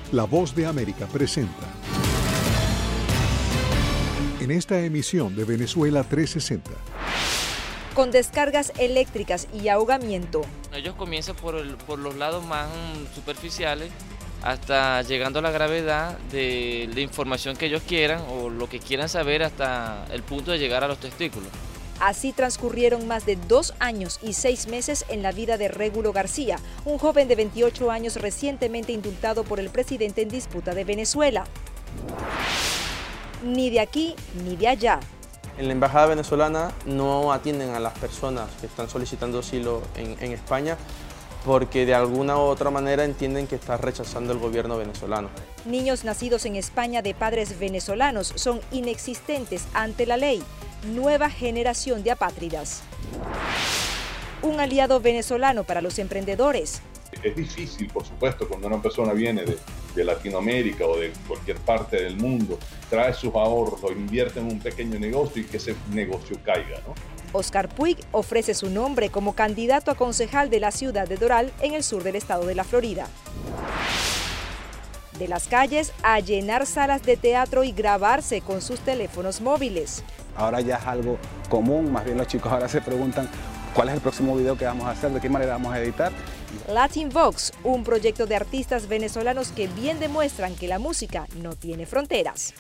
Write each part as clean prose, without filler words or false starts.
La Voz de América presenta. En esta emisión de Venezuela 360. Con descargas eléctricas y ahogamiento. Ellos comienzan por los lados más superficiales hasta llegando a la gravedad de la información que ellos quieran o lo que quieran saber hasta el punto de llegar a los testículos. Así transcurrieron más de 2 años y 6 meses en la vida de Régulo García, un joven de 28 años recientemente indultado por el presidente en disputa de Venezuela. Ni de aquí ni de allá. En la embajada venezolana no atienden a las personas que están solicitando asilo en España porque de alguna u otra manera entienden que está rechazando el gobierno venezolano. Niños nacidos en España de padres venezolanos son inexistentes ante la ley. Nueva generación de apátridas. Un aliado venezolano para los emprendedores. Es difícil, por supuesto, cuando una persona viene de Latinoamérica o de cualquier parte del mundo, trae sus ahorros, lo invierte en un pequeño negocio y que ese negocio caiga, ¿no? Oscar Puig ofrece su nombre como candidato a concejal de la ciudad de Doral, en el sur del estado de la Florida. De las calles a llenar salas de teatro y grabarse con sus teléfonos móviles. Ahora ya es algo común, más bien los chicos ahora se preguntan cuál es el próximo video que vamos a hacer, de qué manera vamos a editar. Latin Vox, un proyecto de artistas venezolanos que bien demuestran que la música no tiene fronteras.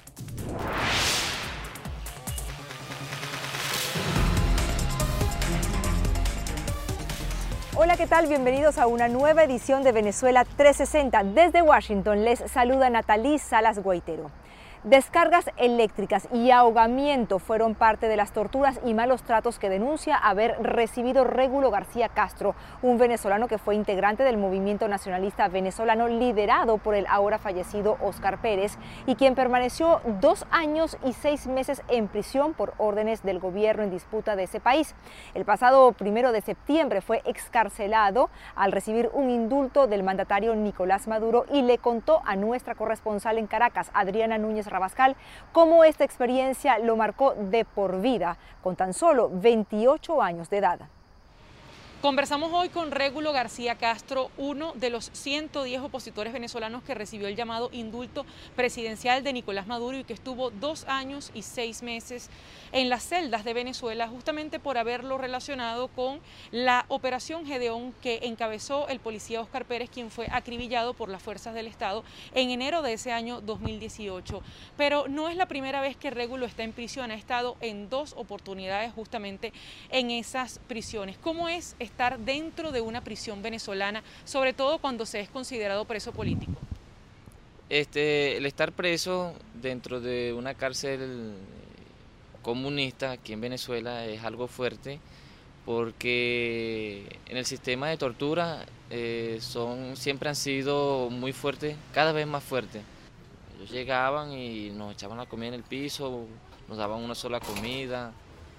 Hola, ¿qué tal? Bienvenidos a una nueva edición de Venezuela 360. Desde Washington les saluda Natalí Salas Guaitero. Descargas eléctricas y ahogamiento fueron parte de las torturas y malos tratos que denuncia haber recibido Régulo García Castro, un venezolano que fue integrante del movimiento nacionalista venezolano liderado por el ahora fallecido Óscar Pérez y quien permaneció 2 años y 6 meses en prisión por órdenes del gobierno en disputa de ese país. El pasado 1 de septiembre fue excarcelado al recibir un indulto del mandatario Nicolás Maduro y le contó a nuestra corresponsal en Caracas, Adriana Núñez Rabascal, cómo esta experiencia lo marcó de por vida, con tan solo 28 años de edad. Conversamos hoy con Régulo García Castro, uno de los 110 opositores venezolanos que recibió el llamado indulto presidencial de Nicolás Maduro y que estuvo 2 años y 6 meses en las celdas de Venezuela, justamente por haberlo relacionado con la operación Gedeón que encabezó el policía Óscar Pérez, quien fue acribillado por las fuerzas del Estado en enero de ese año 2018. Pero no es la primera vez que Régulo está en prisión, ha estado en 2 oportunidades justamente en esas prisiones. ¿Cómo es estar dentro de una prisión venezolana, sobre todo cuando se es considerado preso político? El estar preso dentro de una cárcel comunista aquí en Venezuela es algo fuerte porque en el sistema de tortura siempre han sido muy fuertes, cada vez más fuertes. Ellos llegaban y nos echaban la comida en el piso, nos daban una sola comida,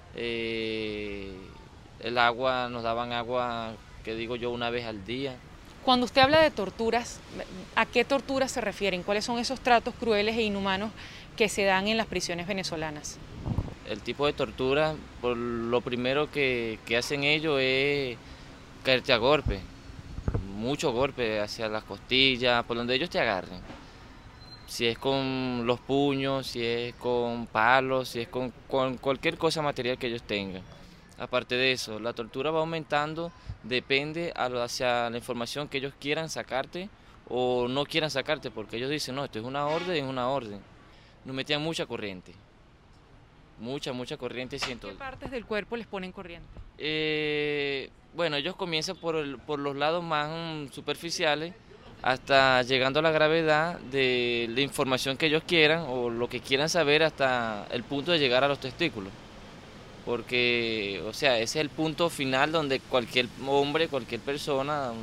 el agua, nos daban agua, que digo yo, una vez al día. Cuando usted habla de torturas, ¿a qué torturas se refieren? ¿Cuáles son esos tratos crueles e inhumanos que se dan en las prisiones venezolanas? El tipo de tortura, por lo primero que hacen ellos es caerte a golpe, mucho golpe hacia las costillas, por donde ellos te agarren. Si es con los puños, si es con palos, si es con cualquier cosa material que ellos tengan. Aparte de eso, la tortura va aumentando, depende hacia la información que ellos quieran sacarte o no quieran sacarte, porque ellos dicen, no, esto es una orden. Nos metían mucha corriente, mucha corriente. ¿Qué partes del cuerpo les ponen corriente? Bueno, ellos comienzan por los lados más superficiales hasta llegando a la gravedad de la información que ellos quieran o lo que quieran saber hasta el punto de llegar a los testículos. Porque, o sea, ese es el punto final donde cualquier hombre, cualquier persona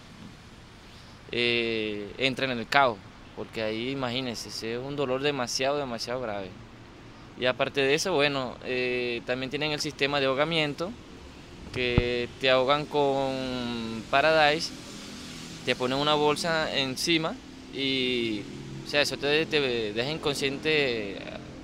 entra en el caos, porque ahí, imagínense, ese es un dolor demasiado grave. Y aparte de eso, bueno, también tienen el sistema de ahogamiento, que te ahogan con Paradise, te ponen una bolsa encima y, o sea, eso te deja inconsciente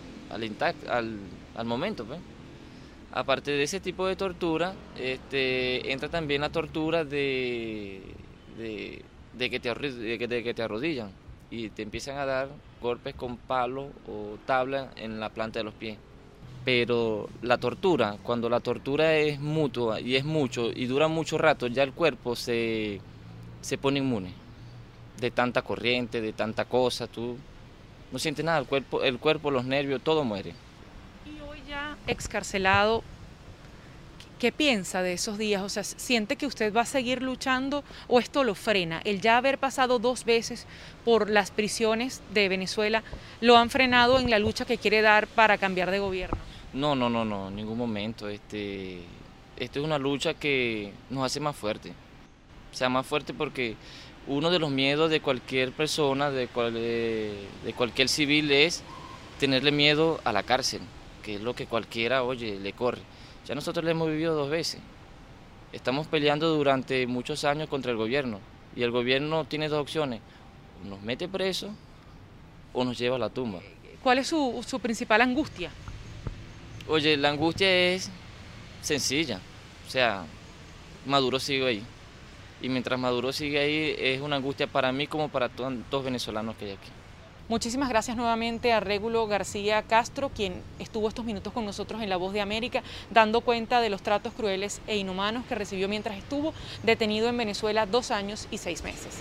al momento, pues. Aparte de ese tipo de tortura, entra también la tortura de que te arrodillan. y te empiezan a dar golpes con palo o tabla en la planta de los pies. Pero la tortura, cuando la tortura es mutua y es mucho y dura mucho rato, ya el cuerpo se pone inmune de tanta corriente, de tanta cosa, tú no sientes nada, el cuerpo, los nervios, todo muere. Y hoy ya excarcelado, ¿qué piensa de esos días? O sea, ¿siente que usted va a seguir luchando o esto lo frena? El ya haber pasado 2 veces por las prisiones de Venezuela, ¿lo han frenado en la lucha que quiere dar para cambiar de gobierno? No, en ningún momento. Esto es una lucha que nos hace más fuerte. O sea, más fuerte porque uno de los miedos de cualquier persona, de cualquier civil, es tenerle miedo a la cárcel, que es lo que cualquiera, oye, le corre. Ya nosotros lo hemos vivido 2 veces. Estamos peleando durante muchos años contra el gobierno y el gobierno tiene 2 opciones: o nos mete preso o nos lleva a la tumba. ¿Cuál es su principal angustia? Oye, la angustia es sencilla, o sea, Maduro sigue ahí. Y mientras Maduro sigue ahí, es una angustia para mí como para todos los venezolanos que hay aquí. Muchísimas gracias nuevamente a Régulo García Castro, quien estuvo estos minutos con nosotros en La Voz de América, dando cuenta de los tratos crueles e inhumanos que recibió mientras estuvo detenido en Venezuela 2 años y 6 meses.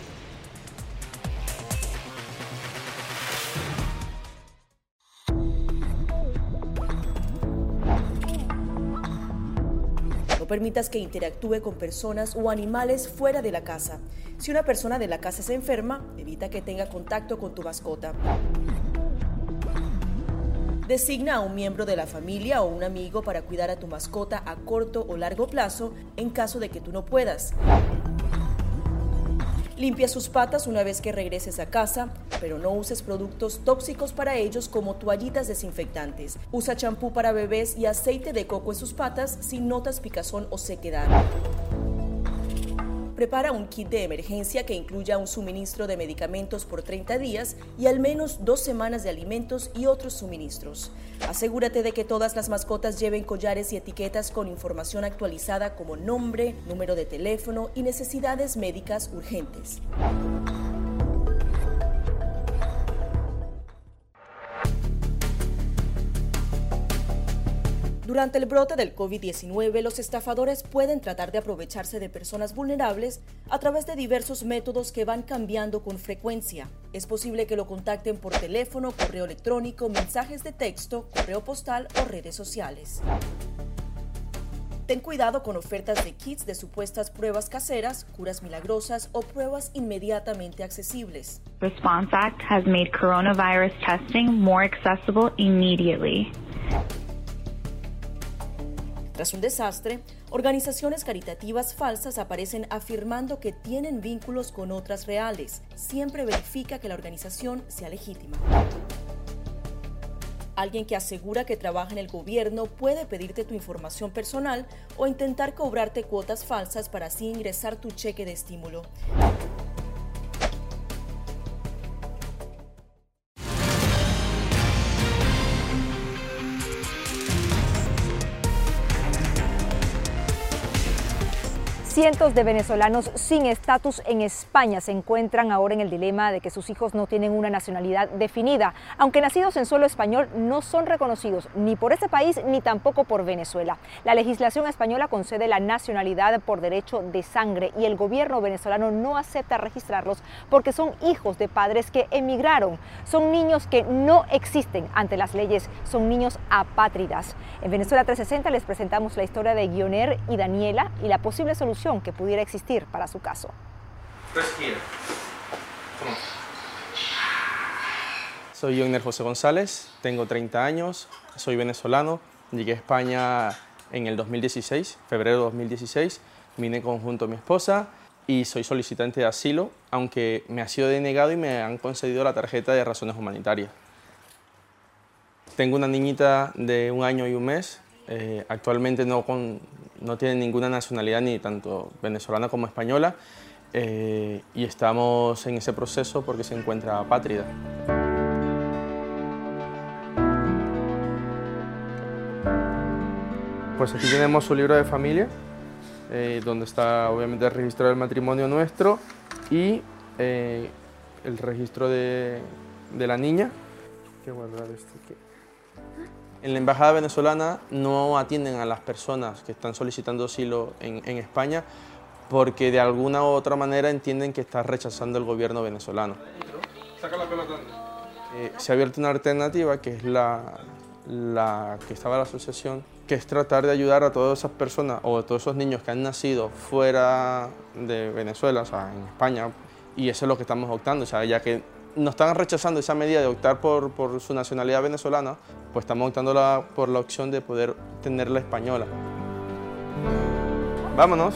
No permitas que interactúe con personas o animales fuera de la casa. Si una persona de la casa se enferma, evita que tenga contacto con tu mascota. Designa a un miembro de la familia o un amigo para cuidar a tu mascota a corto o largo plazo en caso de que tú no puedas. Limpia sus patas una vez que regreses a casa, pero no uses productos tóxicos para ellos como toallitas desinfectantes. Usa champú para bebés y aceite de coco en sus patas si notas picazón o sequedad. Prepara un kit de emergencia que incluya un suministro de medicamentos por 30 días y al menos 2 semanas de alimentos y otros suministros. Asegúrate de que todas las mascotas lleven collares y etiquetas con información actualizada como nombre, número de teléfono y necesidades médicas urgentes. Durante el brote del COVID-19, los estafadores pueden tratar de aprovecharse de personas vulnerables a través de diversos métodos que van cambiando con frecuencia. Es posible que lo contacten por teléfono, correo electrónico, mensajes de texto, correo postal o redes sociales. Ten cuidado con ofertas de kits de supuestas pruebas caseras, curas milagrosas o pruebas inmediatamente accesibles. Response Act has made coronavirus testing more accessible immediately. Tras un desastre, organizaciones caritativas falsas aparecen afirmando que tienen vínculos con otras reales. Siempre verifica que la organización sea legítima. Alguien que asegura que trabaja en el gobierno puede pedirte tu información personal o intentar cobrarte cuotas falsas para así ingresar tu cheque de estímulo. Cientos de venezolanos sin estatus en España se encuentran ahora en el dilema de que sus hijos no tienen una nacionalidad definida. Aunque nacidos en suelo español, no son reconocidos ni por ese país ni tampoco por Venezuela. La legislación española concede la nacionalidad por derecho de sangre y el gobierno venezolano no acepta registrarlos porque son hijos de padres que emigraron. Son niños que no existen ante las leyes, son niños apátridas. En Venezuela 360 les presentamos la historia de Guioner y Daniela y la posible solución que pudiera existir para su caso. Soy Guioner José González, tengo 30 años, soy venezolano, llegué a España en el 2016, febrero de 2016, vine junto a mi esposa y soy solicitante de asilo, aunque me ha sido denegado y me han concedido la tarjeta de razones humanitarias. Tengo una niñita de 1 año y 1 mes, actualmente no tiene ninguna nacionalidad, ni tanto venezolana como española, y estamos en ese proceso porque se encuentra apátrida. Pues aquí tenemos su libro de familia, donde está obviamente el registro del matrimonio nuestro y el registro de la niña. Hay que guardar esto aquí. En la embajada venezolana no atienden a las personas que están solicitando asilo en España porque de alguna u otra manera entienden que está rechazando el gobierno venezolano. Saca la pelota. Se ha abierto una alternativa que es la que estaba la asociación, que es tratar de ayudar a todas esas personas o a todos esos niños que han nacido fuera de Venezuela, o sea, en España, y eso es lo que estamos optando, o sea, ya que nos están rechazando esa medida de optar por su nacionalidad venezolana, pues estamos optando por la opción de poder tener la española. Vámonos.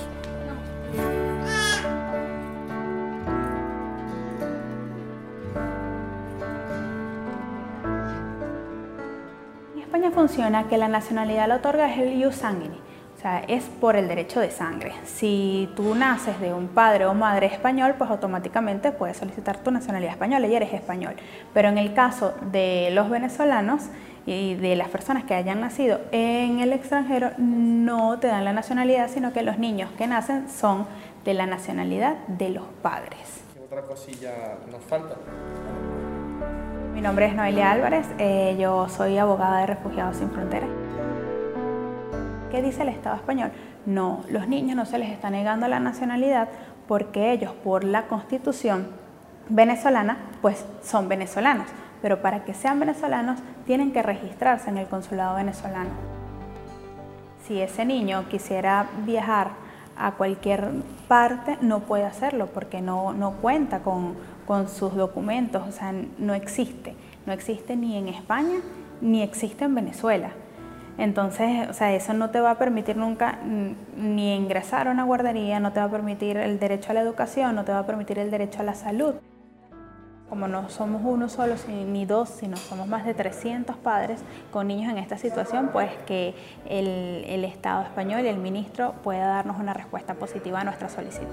En España funciona que la nacionalidad la otorga es el ius sanguinis. O sea, es por el derecho de sangre. Si tú naces de un padre o madre español, pues automáticamente puedes solicitar tu nacionalidad española y eres español. Pero en el caso de los venezolanos y de las personas que hayan nacido en el extranjero, no te dan la nacionalidad, sino que los niños que nacen son de la nacionalidad de los padres. ¿Qué otra cosilla nos falta? Mi nombre es Noelia Álvarez, yo soy abogada de Refugiados Sin Fronteras. ¿Qué dice el Estado español? No, los niños no se les está negando la nacionalidad porque ellos, por la Constitución venezolana, pues son venezolanos. Pero para que sean venezolanos tienen que registrarse en el consulado venezolano. Si ese niño quisiera viajar a cualquier parte, no puede hacerlo porque no cuenta con sus documentos, o sea, no existe ni en España ni existe en Venezuela. Entonces, o sea, eso no te va a permitir nunca ni ingresar a una guardería, no te va a permitir el derecho a la educación, no te va a permitir el derecho a la salud. Como no somos uno solo ni dos, sino somos más de 300 padres con niños en esta situación, pues que el Estado español y el ministro pueda darnos una respuesta positiva a nuestra solicitud.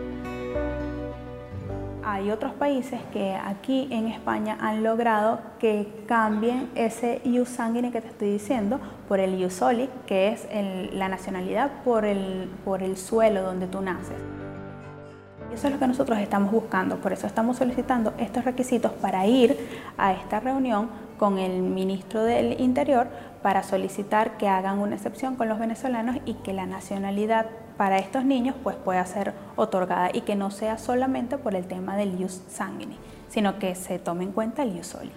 Hay otros países que aquí en España han logrado que cambien ese ius sanguinis que te estoy diciendo por el ius soli, que es la nacionalidad por el suelo donde tú naces. Eso es lo que nosotros estamos buscando, por eso estamos solicitando estos requisitos para ir a esta reunión con el ministro del Interior para solicitar que hagan una excepción con los venezolanos y que la nacionalidad para estos niños pues pueda ser otorgada y que no sea solamente por el tema del ius sanguinis, sino que se tome en cuenta el ius soli.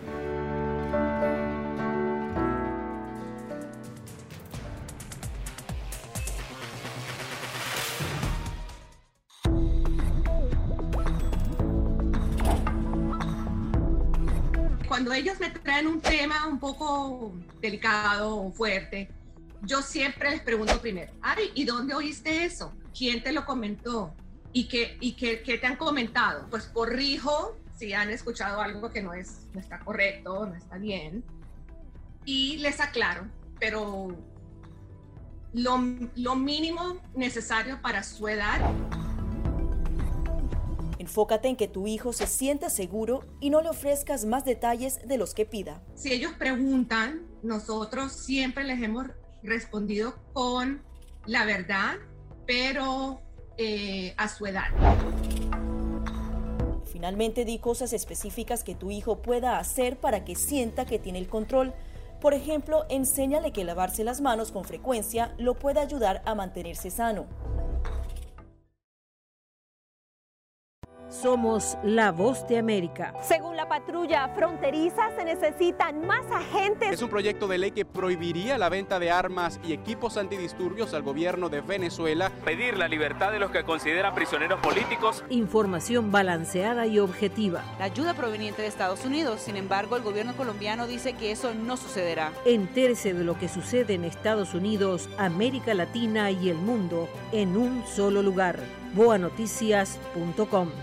Cuando ellos me traen un tema un poco delicado o fuerte, yo siempre les pregunto primero, Ari, ¿y dónde oíste eso? ¿Quién te lo comentó? ¿Y qué te han comentado? Pues corrijo si han escuchado algo que no está correcto, no está bien, y les aclaro, pero lo mínimo necesario para su edad. Enfócate en que tu hijo se sienta seguro y no le ofrezcas más detalles de los que pida. Si ellos preguntan, nosotros siempre les hemos respondido con la verdad, pero a su edad. Finalmente, di cosas específicas que tu hijo pueda hacer para que sienta que tiene el control. Por ejemplo, enséñale que lavarse las manos con frecuencia lo puede ayudar a mantenerse sano. Somos la voz de América. Según la patrulla fronteriza, se necesitan más agentes. Es un proyecto de ley que prohibiría la venta de armas y equipos antidisturbios al gobierno de Venezuela. Pedir la libertad de los que consideran prisioneros políticos. Información balanceada y objetiva. La ayuda proveniente de Estados Unidos, sin embargo, el gobierno colombiano dice que eso no sucederá. Entérese de lo que sucede en Estados Unidos, América Latina y el mundo en un solo lugar. boanoticias.com.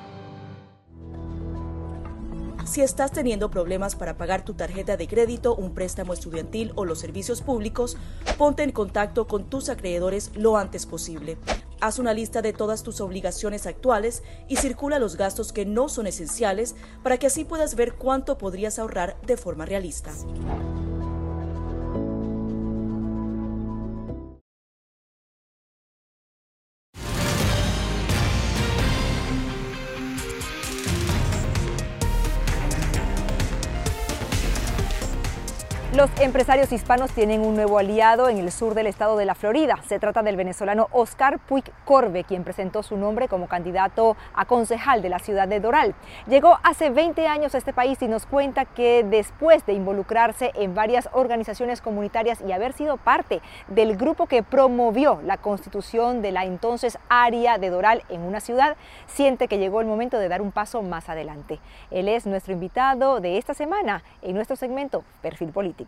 Si estás teniendo problemas para pagar tu tarjeta de crédito, un préstamo estudiantil o los servicios públicos, ponte en contacto con tus acreedores lo antes posible. Haz una lista de todas tus obligaciones actuales y circula los gastos que no son esenciales para que así puedas ver cuánto podrías ahorrar de forma realista. Los empresarios hispanos tienen un nuevo aliado en el sur del estado de la Florida. Se trata del venezolano Oscar Puig Corbe, quien presentó su nombre como candidato a concejal de la ciudad de Doral. Llegó hace 20 años a este país y nos cuenta que después de involucrarse en varias organizaciones comunitarias y haber sido parte del grupo que promovió la constitución de la entonces área de Doral en una ciudad, siente que llegó el momento de dar un paso más adelante. Él es nuestro invitado de esta semana en nuestro segmento Perfil Político.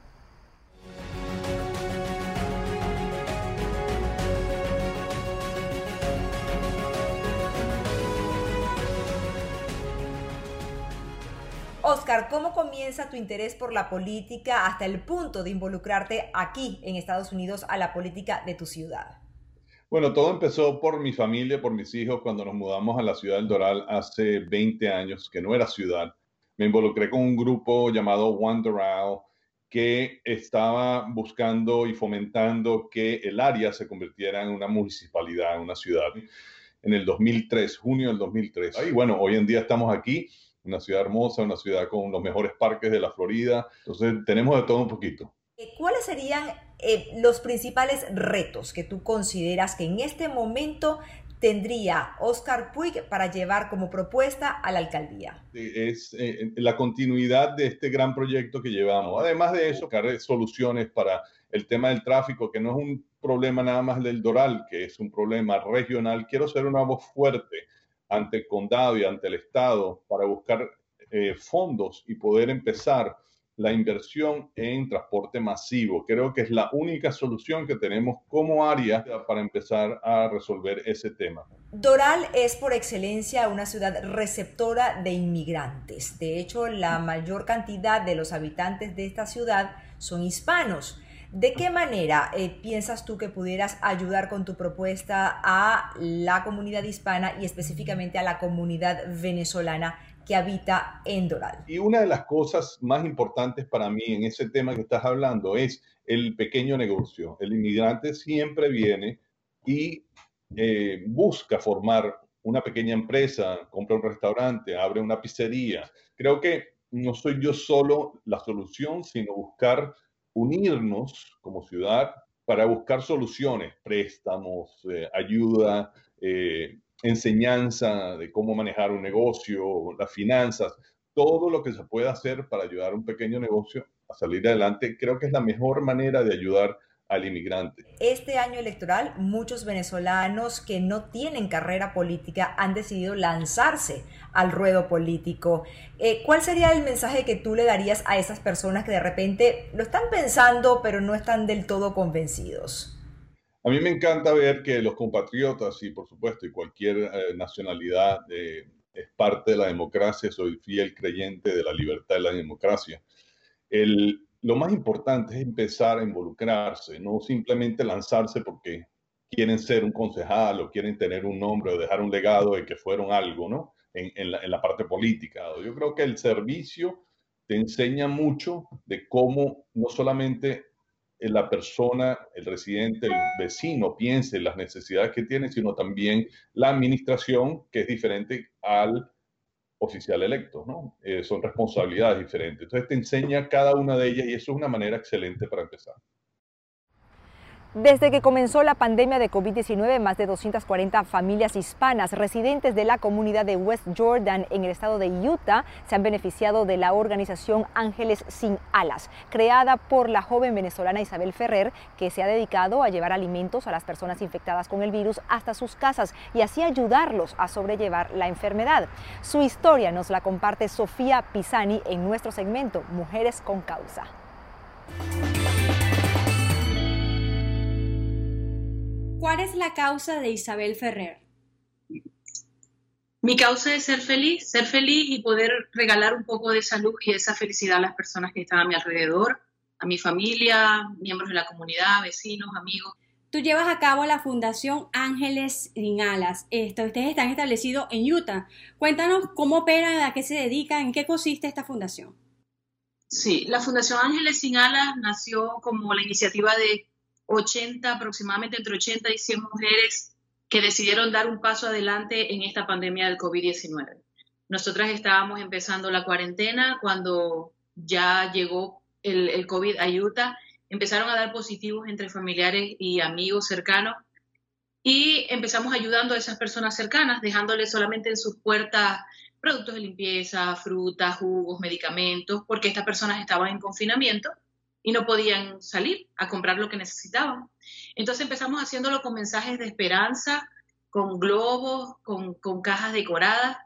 Oscar, ¿cómo comienza tu interés por la política hasta el punto de involucrarte aquí en Estados Unidos a la política de tu ciudad? Bueno, todo empezó por mi familia, por mis hijos, cuando nos mudamos a la ciudad del Doral hace 20 años, que no era ciudad. Me involucré con un grupo llamado One Doral, que estaba buscando y fomentando que el área se convirtiera en una municipalidad, en una ciudad, en el 2003, junio del 2003. Y bueno, hoy en día estamos aquí, una ciudad hermosa, una ciudad con los mejores parques de la Florida. Entonces, tenemos de todo un poquito. ¿Cuáles serían los principales retos que tú consideras que en este momento tendría Oscar Puig para llevar como propuesta a la alcaldía? Es la continuidad de este gran proyecto que llevamos. Además de eso, buscar soluciones para el tema del tráfico, que no es un problema nada más del Doral, que es un problema regional. Quiero ser una voz fuerte ante el condado y ante el estado para buscar fondos y poder empezar la inversión en transporte masivo. Creo que es la única solución que tenemos como área para empezar a resolver ese tema. Doral es por excelencia una ciudad receptora de inmigrantes. De hecho, la mayor cantidad de los habitantes de esta ciudad son hispanos. ¿De qué manera piensas tú que pudieras ayudar con tu propuesta a la comunidad hispana y específicamente a la comunidad venezolana que habita en Doral? Y una de las cosas más importantes para mí en ese tema que estás hablando es el pequeño negocio. El inmigrante siempre viene y busca formar una pequeña empresa, compra un restaurante, abre una pizzería. Creo que no soy yo solo la solución, sino buscar unirnos como ciudad para buscar soluciones, préstamos, ayuda, enseñanza de cómo manejar un negocio, las finanzas, todo lo que se pueda hacer para ayudar a un pequeño negocio a salir adelante, creo que es la mejor manera de ayudar al inmigrante. Este año electoral, muchos venezolanos que no tienen carrera política han decidido lanzarse al ruedo político. ¿Cuál sería el mensaje que tú le darías a esas personas que de repente lo están pensando, pero no están del todo convencidos? A mí me encanta ver que los compatriotas, y por supuesto, y cualquier nacionalidad es parte de la democracia. Soy fiel creyente de la libertad y la democracia. Lo más importante es empezar a involucrarse, no simplemente lanzarse porque quieren ser un concejal o quieren tener un nombre o dejar un legado de que fueron algo, ¿no? En la parte política. Yo creo que el servicio te enseña mucho de cómo no solamente la persona, el residente, el vecino piense en las necesidades que tiene, sino también la administración, que es diferente al oficial electo, ¿no? Son responsabilidades diferentes. Entonces te enseña cada una de ellas y eso es una manera excelente para empezar. Desde que comenzó la pandemia de COVID-19, más de 240 familias hispanas residentes de la comunidad de West Jordan en el estado de Utah se han beneficiado de la organización Ángeles Sin Alas, creada por la joven venezolana Isabel Ferrer, que se ha dedicado a llevar alimentos a las personas infectadas con el virus hasta sus casas y así ayudarlos a sobrellevar la enfermedad. Su historia nos la comparte Sofía Pisani en nuestro segmento Mujeres con Causa. ¿Cuál es la causa de Isabel Ferrer? Mi causa es ser feliz y poder regalar un poco de salud y esa felicidad a las personas que están a mi alrededor, a mi familia, miembros de la comunidad, vecinos, amigos. Tú llevas a cabo la Fundación Ángeles Sin Alas. Ustedes están establecidos en Utah. Cuéntanos cómo operan, a qué se dedican, en qué consiste esta fundación. Sí, la Fundación Ángeles Sin Alas nació como la iniciativa de aproximadamente entre 80 y 100 mujeres que decidieron dar un paso adelante en esta pandemia del COVID-19. Nosotras estábamos empezando la cuarentena cuando ya llegó el COVID a Utah, empezaron a dar positivos entre familiares y amigos cercanos y empezamos ayudando a esas personas cercanas, dejándoles solamente en sus puertas productos de limpieza, frutas, jugos, medicamentos, porque estas personas estaban en confinamiento y no podían salir a comprar lo que necesitaban. Entonces empezamos haciéndolo con mensajes de esperanza, con globos, con cajas decoradas,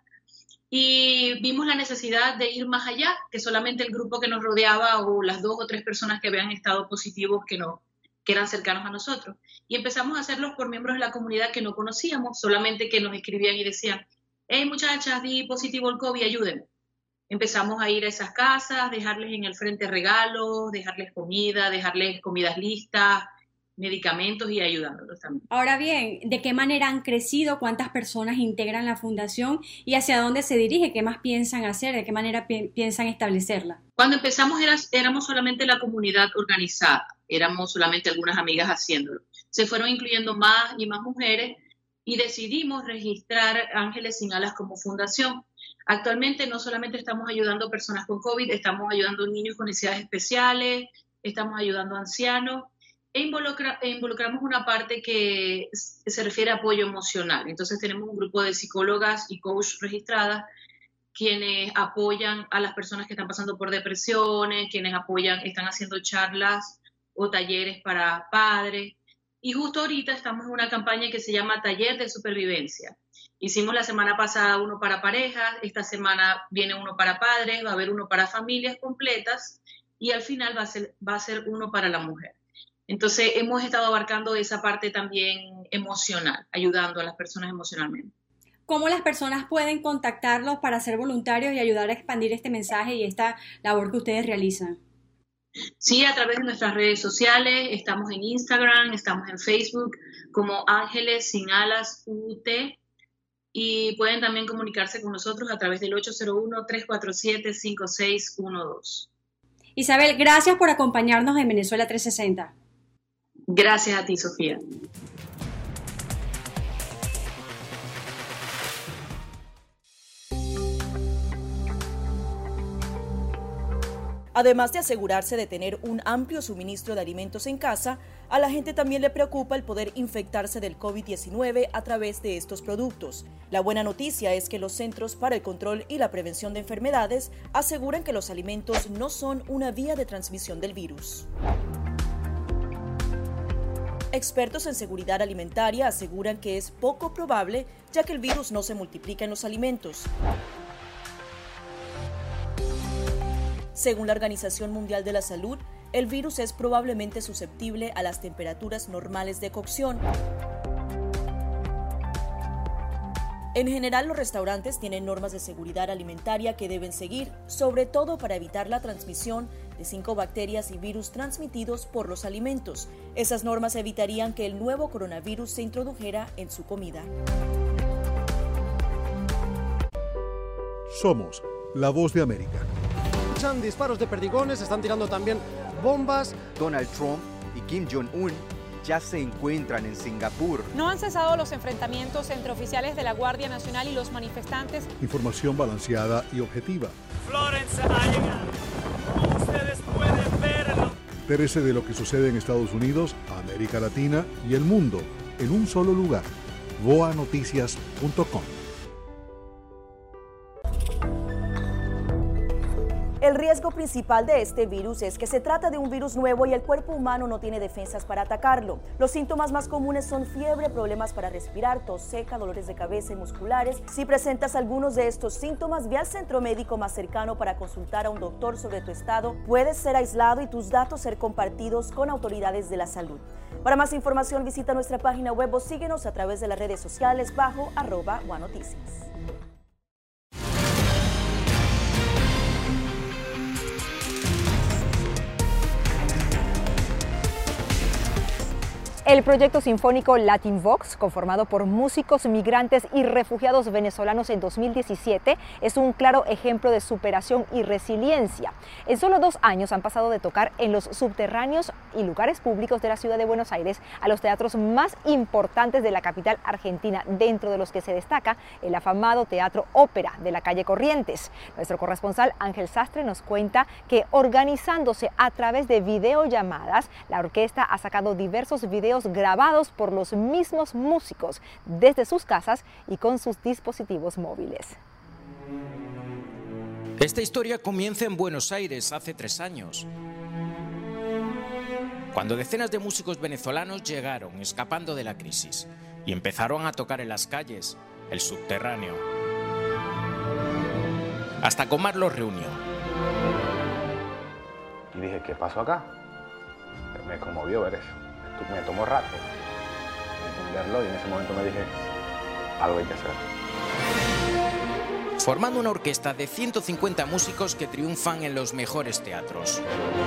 y vimos la necesidad de ir más allá, que solamente el grupo que nos rodeaba o las 2 o 3 personas que habían estado positivos que eran cercanos a nosotros. Y empezamos a hacerlos por miembros de la comunidad que no conocíamos, solamente que nos escribían y decían, hey muchachas, di positivo el COVID, ayúdenme. Empezamos a ir a esas casas, dejarles en el frente regalos, dejarles comidas listas, medicamentos y ayudándolos también. Ahora bien, ¿de qué manera han crecido? ¿Cuántas personas integran la fundación? ¿Y hacia dónde se dirige? ¿Qué más piensan hacer? ¿De qué manera piensan establecerla? Cuando empezamos éramos solamente la comunidad organizada, éramos solamente algunas amigas haciéndolo. Se fueron incluyendo más y más mujeres y decidimos registrar Ángeles Sin Alas como fundación. Actualmente no solamente estamos ayudando a personas con COVID, estamos ayudando a niños con necesidades especiales, estamos ayudando a ancianos, e involucramos una parte que se refiere a apoyo emocional. Entonces tenemos un grupo de psicólogas y coach registradas quienes apoyan a las personas que están pasando por depresiones, quienes están haciendo charlas o talleres para padres. Y justo ahorita estamos en una campaña que se llama Taller de Supervivencia. Hicimos la semana pasada uno para parejas, esta semana viene uno para padres, va a haber uno para familias completas y al final va a ser uno para la mujer. Entonces hemos estado abarcando esa parte también emocional, ayudando a las personas emocionalmente. ¿Cómo las personas pueden contactarlos para ser voluntarios y ayudar a expandir este mensaje y esta labor que ustedes realizan? Sí, a través de nuestras redes sociales, estamos en Instagram, estamos en Facebook como Ángeles Sin Alas UT y pueden también comunicarse con nosotros a través del 801-347-5612. Isabel, gracias por acompañarnos en Venezuela 360. Gracias a ti, Sofía. Además de asegurarse de tener un amplio suministro de alimentos en casa, a la gente también le preocupa el poder infectarse del COVID-19 a través de estos productos. La buena noticia es que los Centros para el Control y la Prevención de Enfermedades aseguran que los alimentos no son una vía de transmisión del virus. Expertos en seguridad alimentaria aseguran que es poco probable, ya que el virus no se multiplica en los alimentos. Según la Organización Mundial de la Salud, el virus es probablemente susceptible a las temperaturas normales de cocción. En general, los restaurantes tienen normas de seguridad alimentaria que deben seguir, sobre todo para evitar la transmisión de 5 bacterias y virus transmitidos por los alimentos. Esas normas evitarían que el nuevo coronavirus se introdujera en su comida. Somos la voz de América. Escuchan disparos de perdigones, están tirando también bombas. Donald Trump y Kim Jong-un ya se encuentran en Singapur. No han cesado los enfrentamientos entre oficiales de la Guardia Nacional y los manifestantes. Información balanceada y objetiva. Florence ha llegado. Como ustedes pueden verlo. Entérese de lo que sucede en Estados Unidos, América Latina y el mundo en un solo lugar. voanoticias.com. El riesgo principal de este virus es que se trata de un virus nuevo y el cuerpo humano no tiene defensas para atacarlo. Los síntomas más comunes son fiebre, problemas para respirar, tos seca, dolores de cabeza y musculares. Si presentas algunos de estos síntomas, ve al centro médico más cercano para consultar a un doctor sobre tu estado. Puedes ser aislado y tus datos ser compartidos con autoridades de la salud. Para más información, visita nuestra página web o síguenos a través de las redes sociales bajo @OneNoticias. El proyecto sinfónico Latin Vox, conformado por músicos, migrantes y refugiados venezolanos en 2017, es un claro ejemplo de superación y resiliencia. En solo 2 años han pasado de tocar en los subterráneos y lugares públicos de la ciudad de Buenos Aires a los teatros más importantes de la capital argentina, dentro de los que se destaca el afamado Teatro Ópera de la calle Corrientes. Nuestro corresponsal Ángel Sastre nos cuenta que, organizándose a través de videollamadas, la orquesta ha sacado diversos videos grabados por los mismos músicos desde sus casas y con sus dispositivos móviles. Esta historia comienza en Buenos Aires hace 3 años, cuando decenas de músicos venezolanos llegaron escapando de la crisis y empezaron a tocar en las calles, el subterráneo. Hasta Comar los reunió. Y dije, ¿qué pasó acá? Me conmovió ver eso. Me tomó rato entenderlo y en ese momento me dije, algo hay que hacer. Formando una orquesta de 150 músicos que triunfan en los mejores teatros.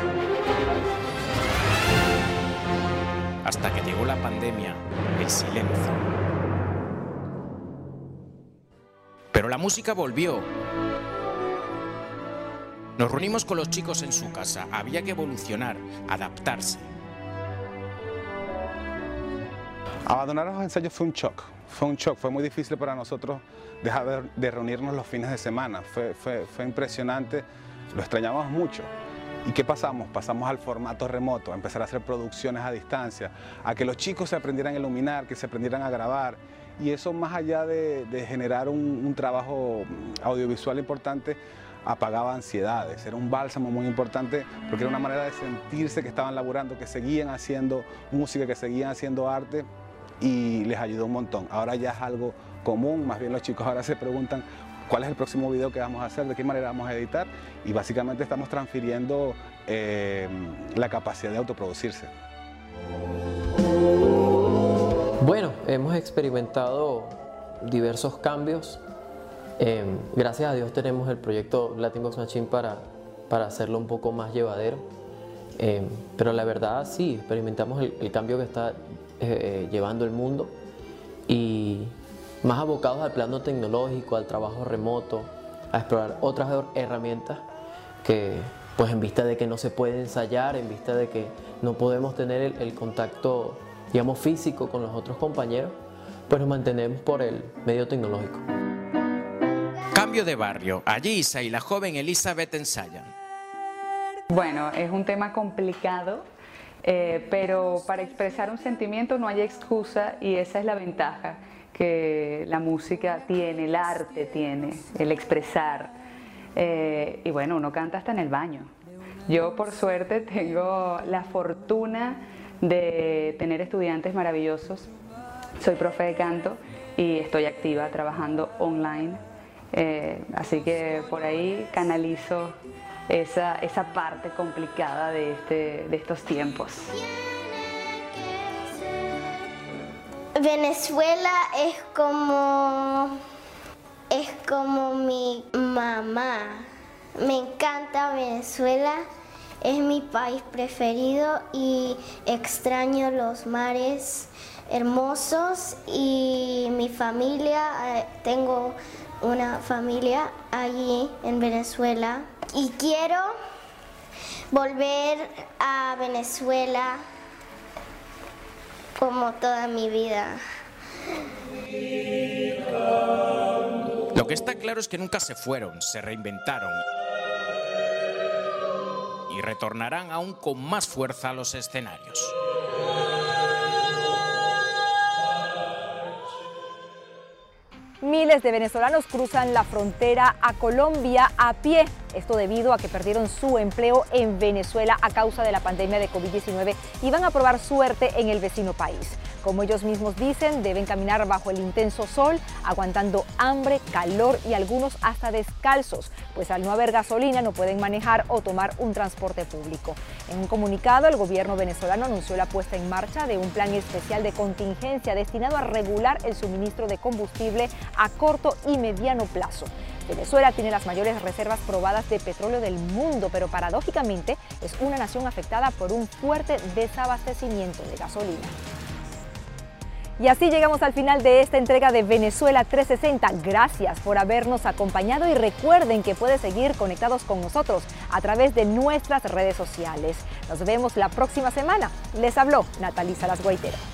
Hasta que llegó la pandemia, el silencio. Pero la música volvió. Nos reunimos con los chicos en su casa. Había que evolucionar, adaptarse. Abandonar los ensayos fue un shock, fue muy difícil para nosotros dejar de reunirnos los fines de semana, fue impresionante, lo extrañamos mucho. ¿Y qué pasamos? Pasamos al formato remoto, a empezar a hacer producciones a distancia, a que los chicos se aprendieran a iluminar, que se aprendieran a grabar, y eso, más allá de generar un trabajo audiovisual importante, apagaba ansiedades, era un bálsamo muy importante porque era una manera de sentirse que estaban laburando, que seguían haciendo música, que seguían haciendo arte, y les ayudó un montón. Ahora ya es algo común, más bien los chicos ahora se preguntan cuál es el próximo video que vamos a hacer, de qué manera vamos a editar, y básicamente estamos transfiriendo la capacidad de autoproducirse. Bueno, hemos experimentado diversos cambios. Gracias a Dios tenemos el proyecto Latin Vox Machine para hacerlo un poco más llevadero. Pero la verdad sí, experimentamos el cambio que está llevando el mundo, y más abocados al plano tecnológico, al trabajo remoto, a explorar otras herramientas que, pues en vista de que no se puede ensayar, en vista de que no podemos tener el contacto, digamos, físico con los otros compañeros, pues nos mantenemos por el medio tecnológico. Cambio de barrio. Allí Isa y la joven Elizabeth ensayan. Bueno, es un tema complicado, pero para expresar un sentimiento no hay excusa, y esa es la ventaja que la música tiene, el arte tiene, el expresar. Y bueno, uno canta hasta en el baño. Yo, por suerte, tengo la fortuna de tener estudiantes maravillosos. Soy profe de canto y estoy activa trabajando online. Así que por ahí canalizo esa parte complicada de estos tiempos. Venezuela es como mi mamá. Me encanta Venezuela, es mi país preferido y extraño los mares hermosos y mi familia. Tengo una familia allí en Venezuela y quiero volver a Venezuela como toda mi vida. Lo que está claro es que nunca se fueron, se reinventaron y retornarán aún con más fuerza a los escenarios. Miles de venezolanos cruzan la frontera a Colombia a pie. Esto debido a que perdieron su empleo en Venezuela a causa de la pandemia de COVID-19 y van a probar suerte en el vecino país. Como ellos mismos dicen, deben caminar bajo el intenso sol, aguantando hambre, calor y algunos hasta descalzos, pues al no haber gasolina no pueden manejar o tomar un transporte público. En un comunicado, el gobierno venezolano anunció la puesta en marcha de un plan especial de contingencia destinado a regular el suministro de combustible a corto y mediano plazo. Venezuela tiene las mayores reservas probadas de petróleo del mundo, pero paradójicamente es una nación afectada por un fuerte desabastecimiento de gasolina. Y así llegamos al final de esta entrega de Venezuela 360. Gracias por habernos acompañado y recuerden que pueden seguir conectados con nosotros a través de nuestras redes sociales. Nos vemos la próxima semana. Les habló Nathalie Salas Guaitero.